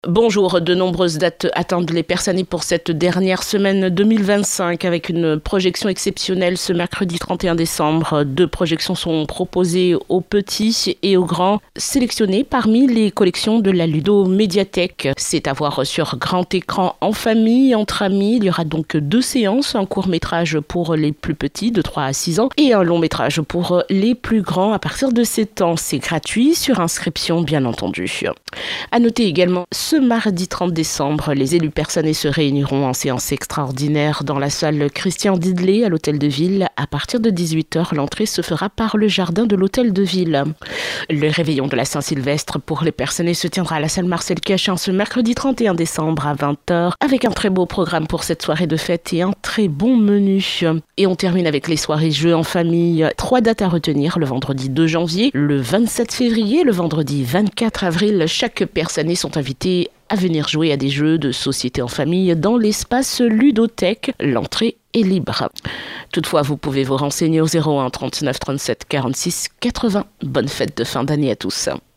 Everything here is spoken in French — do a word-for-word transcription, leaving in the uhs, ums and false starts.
Bonjour, de nombreuses dates attendent les Persanais pour cette dernière semaine deux mille vingt-cinq avec une projection exceptionnelle ce mercredi trente et un décembre. Deux projections sont proposées aux petits et aux grands, sélectionnées parmi les collections de la Ludo-Médiathèque. C'est à voir sur grand écran en famille, entre amis. Il y aura donc deux séances, un court-métrage pour les plus petits de trois à six ans et un long-métrage pour les plus grands à partir de sept ans. C'est gratuit, sur inscription bien entendu. À noter également ce mardi trente décembre, les élus persanais se réuniront en séance extraordinaire dans la salle Christian Didelet à l'Hôtel de Ville. À partir de dix-huit heures, l'entrée se fera par le jardin de l'Hôtel de Ville. Le réveillon de la Saint-Sylvestre pour les Persanais se tiendra à la salle Marcel Cachin ce mercredi trente et un décembre à vingt heures avec un très beau programme pour cette soirée de fête et un très bon menu. Et on termine avec les soirées jeux en famille. Trois dates à retenir: le vendredi deux janvier, le vingt-sept février, le vendredi vingt-quatre avril. Chaque Persanais sont invités à venir jouer à des jeux de société en famille dans l'espace ludothèque. L'entrée est libre. Toutefois, vous pouvez vous renseigner au zéro un trente-neuf trente-sept quarante-six quatre-vingts. Bonne fête de fin d'année à tous.